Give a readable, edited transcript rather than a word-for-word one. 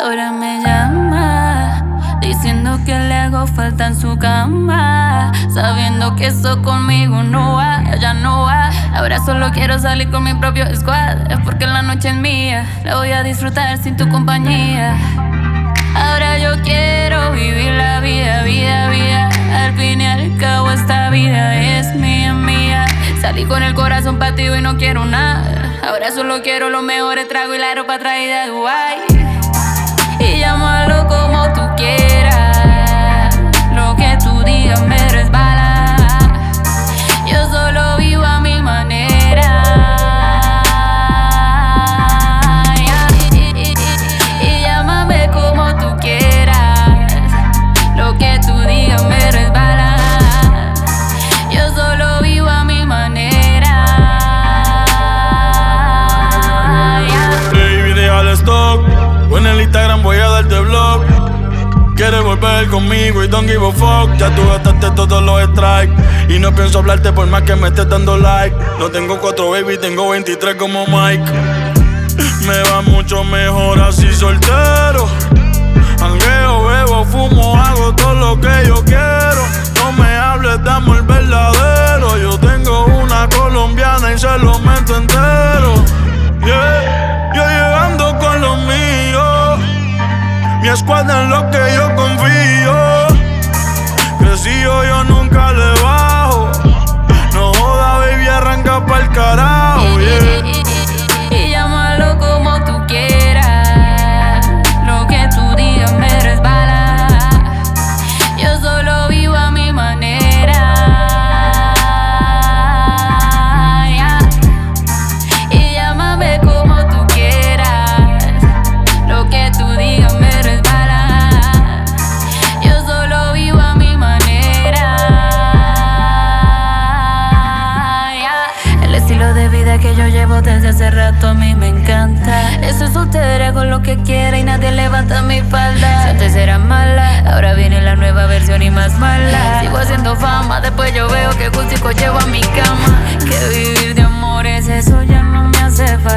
Ahora me llama, diciendo que le hago falta en su cama, sabiendo que eso conmigo no va, ya no va. Ahora solo quiero salir con mi propio squad, es porque la noche es mía, la voy a disfrutar sin tu compañía. Ahora yo quiero vivir la vida, vida, vida. Al fin y al cabo esta vida es mía, mía. Salí con el corazón partido y no quiero nada. Ahora solo quiero los mejores tragos y la ropa traída de Dubái. Y llámalo como tú quieras, lo que tú digas me resbala. Yo solo vivo a mi manera. Y llámame como tú quieras, lo que tú digas me resbala. Yo solo vivo a mi manera. Baby, deja el stock. O en el Instagram voy a darte blog. Quieres volver conmigo y don't give a fuck. Ya tú gastaste todos los strikes y no pienso hablarte por más que me estés dando like. No tengo 4 baby, tengo 23 como Mike. Me va mucho mejor así soltero. Jangueo, bebo, fumo, hago todo lo que yo quiero. No me hables de amor verdadero. Yo tengo una colombiana y se lo meto entero. Yeah. Yo llegando con los míos, mi escuadra en lo que yo confío. Crecido, yo nunca le bajo. No joda, baby, arranca pa'l carajo, yeah. Y llámalo como tú quieras, lo que tú digas me resbala. Yo solo vivo a mi manera. Y llámame como tú quieras, lo que tú digas me resbala. Yo solo vivo a mi manera. El estilo de vida que yo llevo desde hace rato a mí me encanta. Eso es soltera, hago lo que quiera y nadie levanta mi falda. Si antes era mala, ahora viene la nueva versión y más mala. Sigo haciendo fama, después yo veo que gustico llevo a mi cama. Que vivir de amores, eso ya no me hace falta.